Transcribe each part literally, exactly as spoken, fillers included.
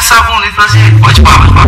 essa bunda e fazer. Pode pá, pode pá.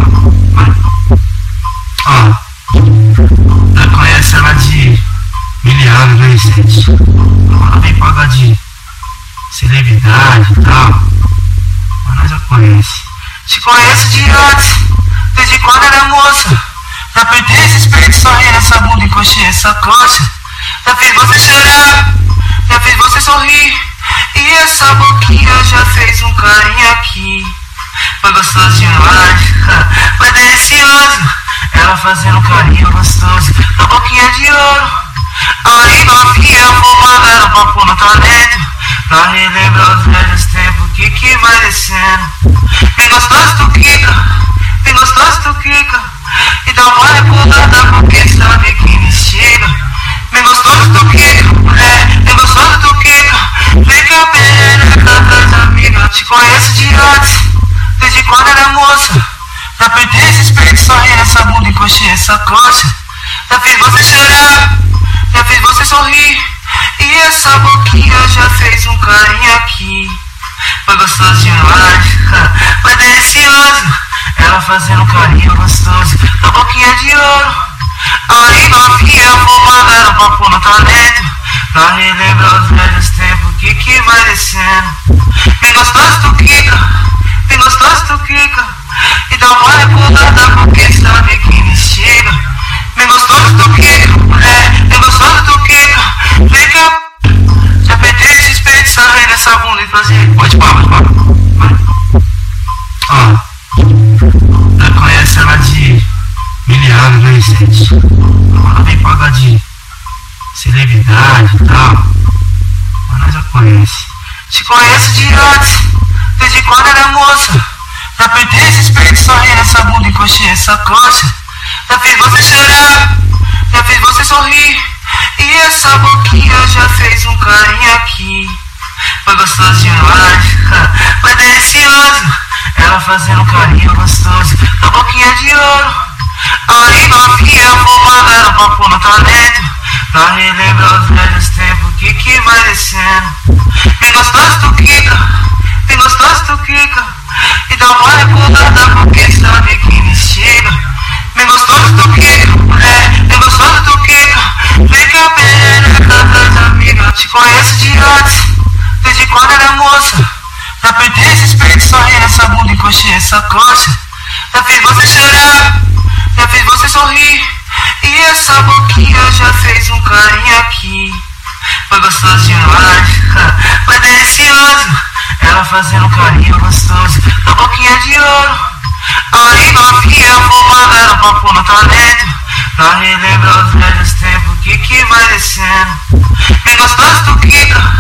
Ó, já conhece ela de milhares, né, gente? Ela vem pagar de celebridade e tal. Mas nós já conhece. Te conheço de antes, desde quando era moça. Já perder esse espelho, sorrir nessa bunda e coxinha essa coxa. Já fiz você chorar, já fiz você sorrir. E essa boquinha já fez um carinho aqui. Foi gostoso demais, foi delicioso. Ela fazendo um carinho gostoso na boquinha de ouro. Aí novinha, vou mandar um papo no talento, pra relembrar os velhos tempos que que vai descendo. Bem gostoso tu quica, bem gostoso tu quica. E dá uma rebolada porque sabe que me instiga. Bem gostoso tu quica, é, bem gostoso tu quica. Fica bem na casa das amigas. Te conheço de antes, desde quando era moça. Já perder esse espelho, sorrir nessa bunda e coxinha essa coxa. Já fiz você chorar, já fiz você sorrir. E essa boquinha já fez um carinho aqui. Foi gostoso demais, foi delicioso. Ela fazendo um carinho gostoso na boquinha de ouro. Aí novinha, vou mandar um papo no talento, pra relembrar os velhos tempos que que vai descendo. Bem gostoso tu quica, bem gostoso tu quica. E dá uma rebolada porque sabe que me instiga. Bem gostoso tu quica, é, bem gostoso tu quica. Fica, já perder esse espelho, sair nessa bunda e fazer. Pode pá, pode pá. Ó, já conhece ela de milhares, né, gente? Ela vem pagar de celebridade e tal. Mas nós já conhece. Te conheço de antes, desde quando era moça. Já perder esse espelho, sorrir nessa bunda e coxinha essa coxa. Já fiz você chorar, já fiz você sorrir. E essa boquinha já fez um carinho aqui. Foi gostoso demais, foi delicioso. Ela fazendo um carinho gostoso na boquinha de ouro. Aí novinha, vou mandar um papo no talento, pra relembrar os velhos tempos que que vai descendo. Bem gostoso tu quica, bem gostoso tu quica. E dá uma rebolada porque sabe que me instiga. Bem gostoso tu quica, é, bem gostoso tu quica. Fica bem na casa das amigas. Te conheço de antes, desde quando era moça. Já perder esse espelho, sorrir nessa bunda e coxinha essa coxa. Já fiz você chorar, já fiz você sorrir. E essa boquinha já fez um carinho aqui. Foi gostoso demais, foi delicioso. Ela fazendo um carinho gostoso na boquinha de ouro. Aí novinha, vou mandar um papo no talento, pra relembrar os velhos tempos que que vai descendo. Bem gostoso tu quica,